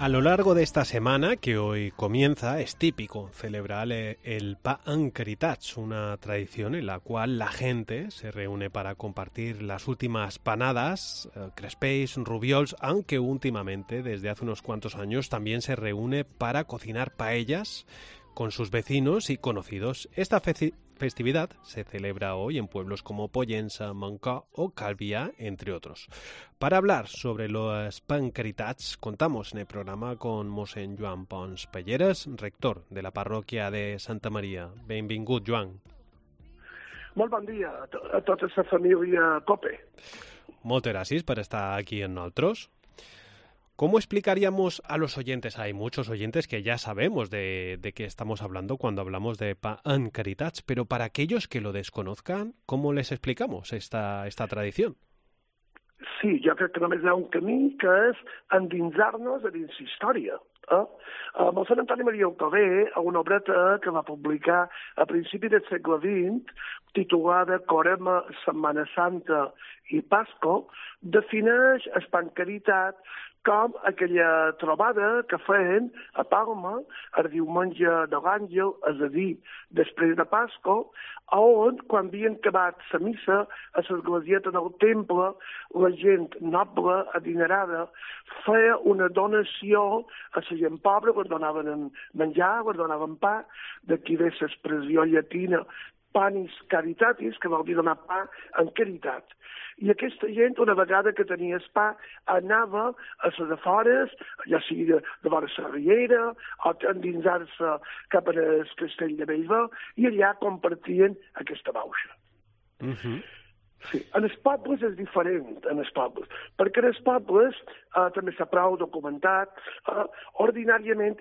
A lo largo de esta semana que hoy comienza es típico celebrar el Pa en Caritats, una tradición en la cual la gente se reúne para compartir las últimas panadas, crespells, rubiols, aunque últimamente, desde hace unos cuantos años, también se reúne para cocinar paellas con sus vecinos y conocidos. Esta festividad se celebra hoy en pueblos como Pollença, Mancó o Calvià, entre otros. Para hablar sobre los pancaritats, contamos en el programa con mossèn Joan Pons Pelleres, rector de la parròquia de Santa Maria. Benvingut, Joan. Molt bon dia a tota la família COPE. Moltes gràcies per estar aquí amb nosaltres. ¿Cómo explicaríamos a los oyentes? Hay muchos oyentes que ya sabemos de qué estamos hablando cuando hablamos de Pa en Caritats, pero para aquellos que lo desconozcan, ¿cómo les explicamos esta tradición? Sí, jo crec que només hi ha un camí, que és endinsar-nos a dins la història. Mossèn Antoni Maria Alcover, a una obreta que va publicar a principi del segle XX, titulada Corema, Setmana Santa i Pasco, defineix el pancaritat com aquella trobada que feien a Palma el diumenge de l'Àngel, és a dir, després de Pasco, on, quan havien acabat la missa a l'esglésieta del temple, la gent noble, adinerada, feia una donació a la gent pobra, els donaven menjar, els donaven pa, d'aquí ve l'expressió llatina panis caritatis, que vol dir donar pa en caritat. I aquesta gent, una vegada que tenia el pa, anava a les afores, ja sigui de vora la riera, o endinsar-se cap al castell de Bellver, i allà compartien aquesta bauxa. Sí, en els pobles és diferent, perquè en els pobles, també s'ha prou documentat, ordinàriament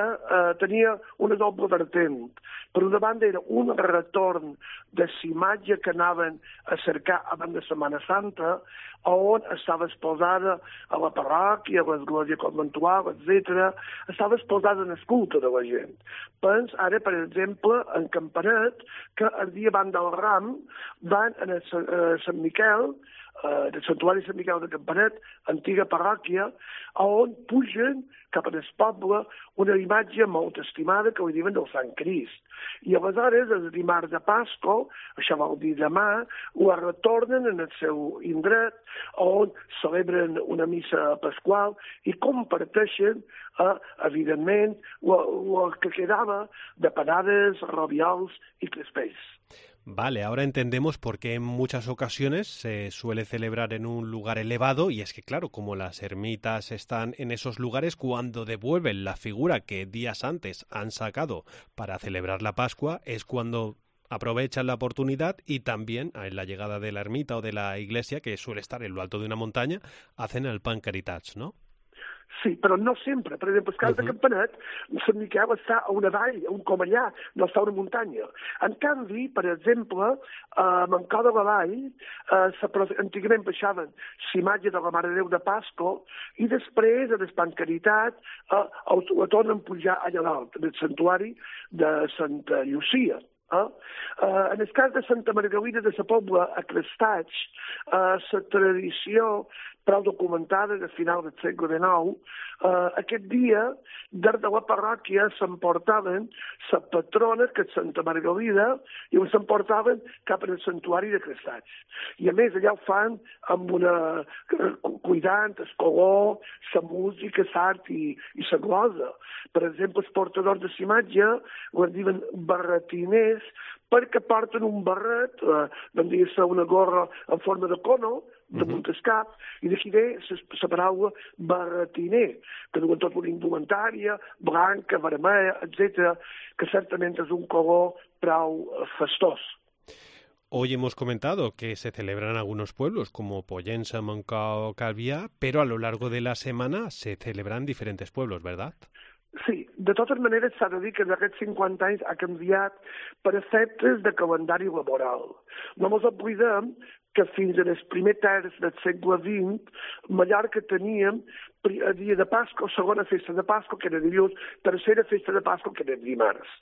tenia una doble vertent. Per una banda era un retorn de l'imatge que anaven a cercar abans de Setmana Santa, on estava exposada a la parròquia, a l'església conventual, etc. Estava exposada en el culte de la gent. Pens ara, per exemple, en Campanet, que el dia abans del Ram van a Sant Miquel, del santuari Sant Miquel de Campanet, antiga parròquia, on pugen cap al poble una imatge molt estimada que li diuen del Sant Crist. I aleshores, el dimarts de Pasco, això vol dir demà, ho retornen en el seu indret, on celebren una missa pasqual i comparteixen, evidentment, el que quedava de panades, roviols i crespells. Vale, ahora entendemos por qué en muchas ocasiones se suele celebrar en un lugar elevado, y es que, claro, como las ermitas están en esos lugares, cuando devuelven la figura que días antes han sacado para celebrar la Pascua, es cuando aprovechan la oportunidad y también en la llegada de la ermita o de la iglesia, que suele estar en lo alto de una montaña, hacen el pancaritats, ¿no? Sí, però no sempre. Per exemple, el cas de Campanet, Sant Miquel està a una vall, com allà, no està a una muntanya. En canvi, per exemple, a Mancó de la Vall, antigament baixaven l'imatge de la Mare de Déu de Pasco i després, a l'Espancaritat, la tornen a pujar allà dalt, en el santuari de Santa Llucia. En el cas de Santa Margalida de la Pobla, a Crestats, la tradició prou documentada de final del segle XIX, aquest dia, des de la parròquia, s'emportaven la patrona, que és Santa Margalida, i s'emportaven cap al santuari de Crestats. I a més, allà ho fan amb cuidant el color, la música, l'art i la glosa. Per exemple, els portadors de l'imatge ho diuen barretiners, perquè porten un barret, vam dir-se una gorra en forma de cono, damunt el cap, i d'aquí ve la paraula barretiner, que duen tota una indumentària, blanca, vermella, etc., que certament és un color prou festós. Hoy hemos comentado que se celebran algunos pueblos como Pollença, Mancó o Calvià, pero a lo largo de la semana se celebran diferentes pueblos, ¿verdad? Sí, de totes maneres s'ha de dir que en aquests 50 anys ha canviat per efectes de calendari laboral. No ens oblidem que fins en el primer terç del segle XX, Mallorca teníem dia de Pasco, segona festa de Pasco, que era dilluns, tercera festa de Pasco, que era dimarts.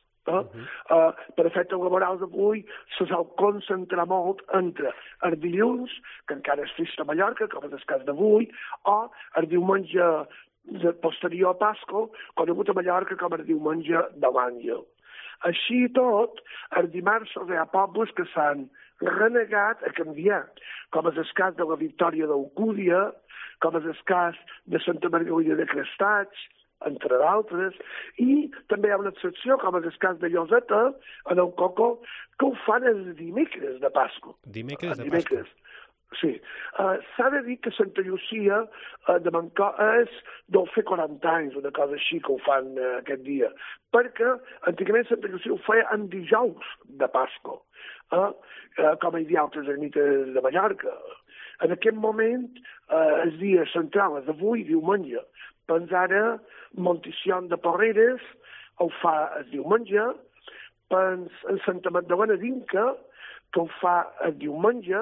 Per efectes laborals d'avui se sol concentrar molt entre el dilluns, que encara és festa a Mallorca, com és el cas d'avui, o el diumenge posterior a Pasco, conegut a Mallorca com el diumenge de l'Àngel. Així i tot, els dimarts hi ha pobles que s'han renegat a canviar, com és el cas de la Victòria d'Alcúdia, com és el cas de Santa Margarida de Crestats, entre d'altres, i també hi ha una excepció, com és el cas de Lloseta, en el Coco, que ho fan els dimecres de Pasco. Dimecres de Pasco. Sí. S'ha de dir que Santa Llucia de Mancor deu fer 40 anys, una cosa així, que ho fan aquest dia, perquè antigament Santa Llucia ho feia en dijous de Pasco, com hi havia altres ermites de Mallorca. En aquest moment, el dia central és avui, diumenge. Doncs ara, Monticion de Porreres ho fa el diumenge, en Santa Magdalena d'Inca, que ho fa el diumenge,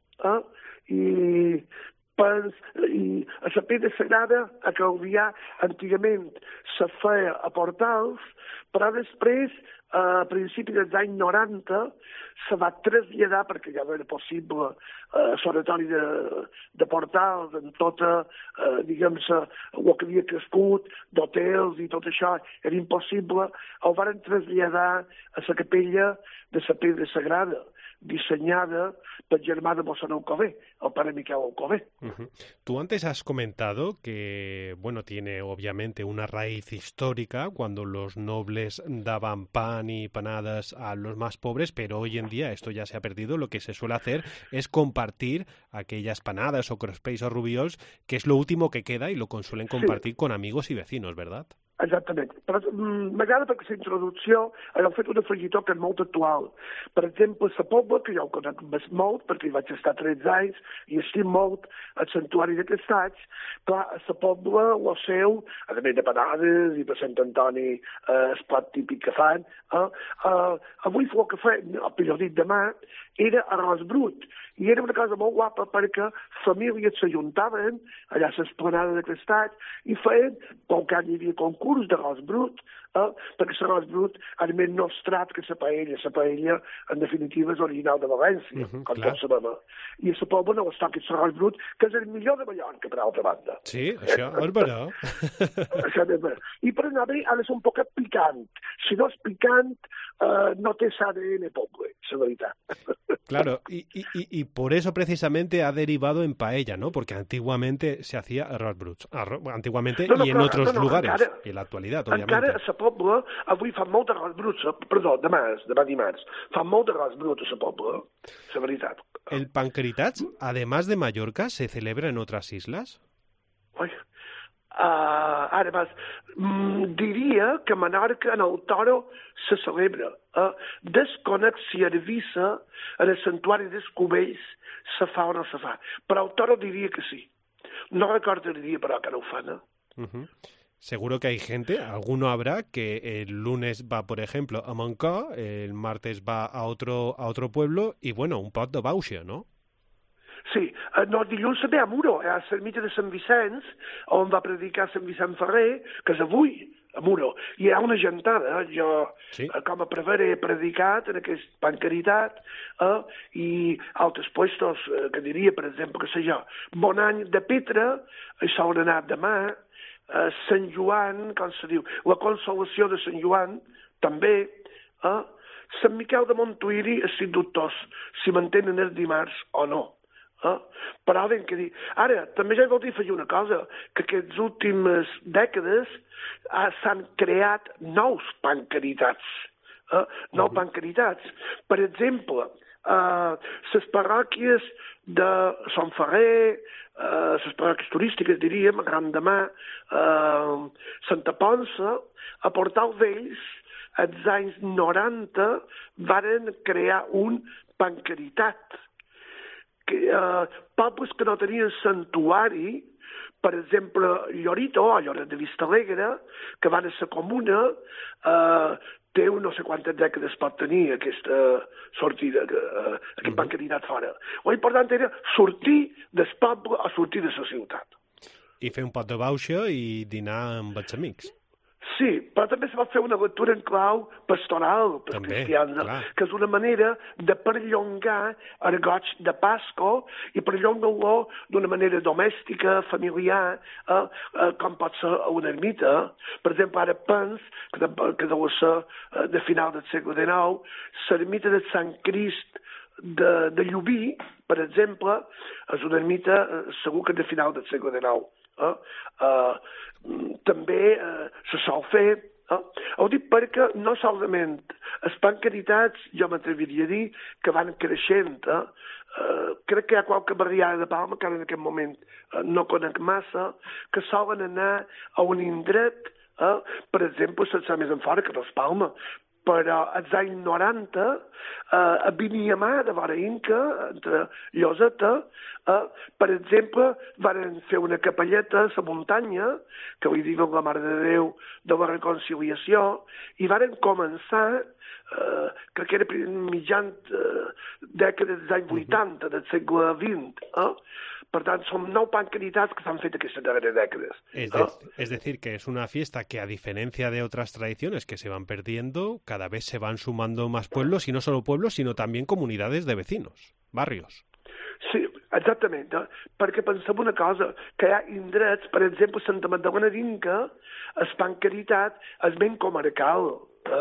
i a la Pedra Sagrada a Calvià antigament se feia a Portals, però després, a principis dels anys 90, se va traslladar, perquè ja no era possible, l'oratori de Portals, en tota, diguem-se, el que havia crescut, d'hotels i tot això, era impossible, el van traslladar a la capella de la Pedra Sagrada, diseñada por germà de Mossèn Alcover, el padre Miquel Alcover. Tú antes has comentado que, bueno, tiene obviamente una raíz histórica cuando los nobles daban pan y panadas a los más pobres, pero hoy en día esto ya se ha perdido. Lo que se suele hacer es compartir aquellas panadas o crespells o rubiols, que es lo último que queda y lo suelen compartir con amigos y vecinos, ¿verdad? Exactament. Però m'agrada perquè la introducció ha fet un afegitó que és molt actual. Per exemple, la Pobla, que jo ho conec molt, perquè hi vaig estar 13 anys i estic molt al santuari de Crestats, clar, a la Pobla, el seu, a més de panades i per Sant Antoni el plat típic que fan, avui el que feien, el periòdic demà, era arròs brut. I era una cosa molt guapa perquè famílies s'ajuntaven allà a l'esplanada de Crestats i feien, com que hi havia concurs d'arròs brut, perquè l'arròs brut era més nostrat que la paella. La paella, en definitiva, és original de València, com tots sabem. I a la Pobla no es toqui l'arròs brut, que és el millor de Mallorca, per altra banda. Sí, això és vera. I per anar bé ha de ser un poquet picant. Si no és picant, no té l'ADN Pobla, la veritat. Claro, y por eso precisamente ha derivado en paella, ¿no? Porque antiguamente se hacía arroz brut. Antiguamente y en otros lugares. Encara, y en la actualidad, obviamente. Encara a la Pobla avui fan molt d'arròs brut. Perdó, demà dimarts. Fan molt d'arròs brut a la Pobla, la veritat. ¿El pancretats, además de Mallorca, se celebra en otras islas? Ui. Ara diria que a Menorca en el Toro se celebra. Desconec si a Eivissa, en el santuari dels Cubells, se fa o no se fa. Però el Toro diria que sí. No recordo el dia, però, que no ho fan. Seguro que hay gente, alguno habrá, que el lunes va, por ejemplo, a Mancor, el martes va a otro pueblo y, bueno, un pot de bauxa, ¿no? Sí, no, dilluns també a Muro, a l'ermita de Sant Vicenç, on va predicar Sant Vicent Ferrer, que és avui, a Muro. I hi ha una gentada, jo sí. Com a prevere he predicat en aquest Pancaritat, i altres puestos, que diria, per exemple, que sé jo, Bon Any de Petra, això on ha anat demà, Sant Joan, com se diu, la Consolació de Sant Joan, també, Sant Miquel de Montuïri, estic dubtós si mantenen els dimarts o no. Però ben que dir. Ara, també ja vol dir fer una cosa, que aquestes últimes dècades s'han creat nous pancaritats. Nous pancaritats. Per exemple, les parròquies de Sant Ferrer, les parròquies turístiques, diríem, Gran de Mar, Santa Ponça, a Portal Vells, als anys 90, varen crear un pancaritat. Pobles que no tenien santuari, per exemple, Llorito, o Lloret de Vistalegre, que van a la comuna, té no sé quantes dècades pot tenir aquesta sortida, aquest pancaritat fora. L'important era sortir del poble o sortir de la ciutat. I fer un pot de bauxa i dinar amb els amics. Sí, però també se pot fer una lectura en clau pastoral per cristians, que és una manera de perllongar el goig de Pasco i perllongar-lo d'una manera domèstica, familiar, com pot ser una ermita. Per exemple, ara pens que deu ser de final del segle XIX, l'ermita de Sant Crist de Llubí, per exemple, és una ermita segur que de final del segle XIX. També se sol fer. Ho dic perquè no solament es fan caritats, jo m'atreviria a dir, que van creixent. Crec que hi ha qualque barriada de Palma, que ara en aquest moment no conec massa, que solen anar a un indret, per exemple, sense més en fora que no és Palma, però als anys 90 a Viniamà, de vora Inca, entre Lloseta, per exemple, van fer una capelleta a la muntanya, que li diuen la Mare de Déu de la Reconciliació, i van començar, crec que era mitjan dècades dels anys 80 del segle XX, per tant, són 9 pancaritats que s'han fet aquestes darreres dècades. Es decir, que es una fiesta que, a diferencia de otras tradiciones que se van perdiendo, cada vez se van sumando más pueblos, y no solo pueblos, sino también comunidades de vecinos, barrios. Sí, exactament, perquè pensem una cosa, que hi ha indrets, per exemple, Santa Magdalena d'Inca, el pancaritat és ben comarcal,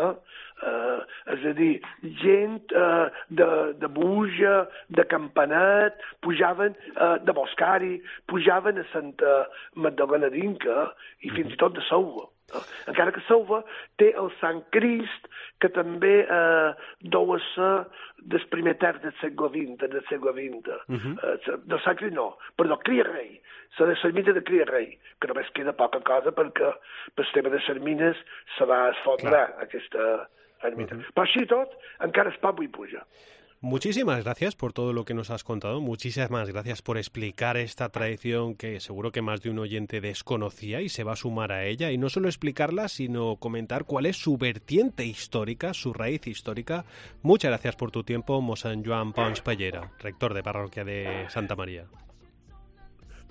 és a dir, gent de Buja, de Campanet, pujaven de Boscari, pujaven a Santa Magdalena d'Inca i fins i tot de Selva. Encara que Selva té el Sant Crist, que també deu ser del primer terç del segle XX. Del Sant Crist no, perdó, Cria Rei, la de l'ermita de Cria Rei, que només queda poca cosa perquè per el tema de les mines se va esfondrar aquesta ermita. Però així tot, encara es pot i puja. Muchísimas gracias por todo lo que nos has contado. Muchísimas gracias por explicar esta tradición que seguro que más de un oyente desconocía y se va a sumar a ella. Y no solo explicarla, sino comentar cuál es su vertiente histórica, su raíz histórica. Muchas gracias por tu tiempo, Mossèn Joan Pons Pallera, rector de Parròquia de Santa Maria.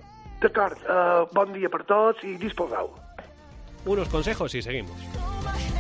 D'acord, bon dia per tots i disposeu. Unos consejos y seguimos.